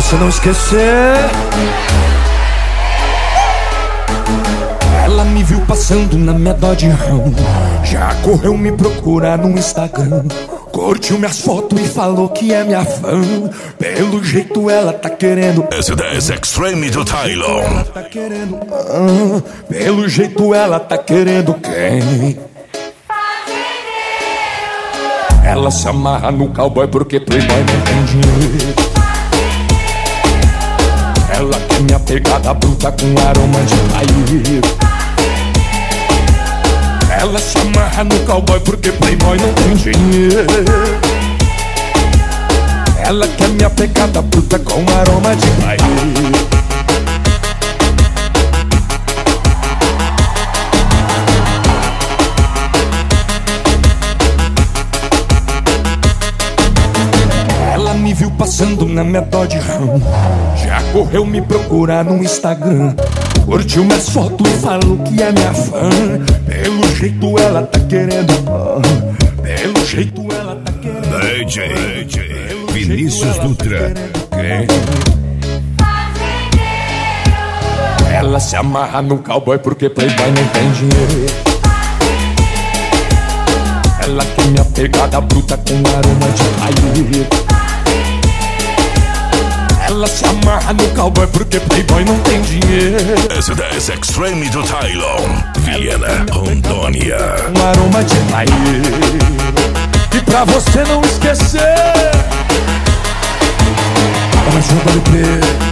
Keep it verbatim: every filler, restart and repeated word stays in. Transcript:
você não esquecer. Ela me viu passando na minha Dodge Ram, já correu me procurar no Instagram, curtiu minhas fotos e falou que é minha fã. Pelo jeito ela tá querendo S dez Extreme do Tylon. Ela tá querendo ah, pelo jeito ela tá querendo quem? Ela se amarra no cowboy porque playboy não tem dinheiro. Ela quer minha pegada bruta com aroma de paieiro. Ela se amarra no cowboy porque playboy não tem dinheiro. Ela quer minha pegada bruta com aroma de paieiro. Ela me viu passando na minha Dodge Ram, já correu me procurar no Instagram, curtiu minhas fotos e falou que é minha fã. Pelo jeito ela tá querendo ah, pelo jeito ela tá querendo D J, D J Vinícius Dutra. Ela se amarra no cowboy porque playboy não tem dinheiro. Ela quer minha pegada bruta com aroma de paieiro. Ela se amarra no cowboy porque playboy não tem dinheiro. S dez Extreme do Tylon, Viena, Rondônia. Um aroma de paieiro. E pra você não esquecer, ela joga no pé.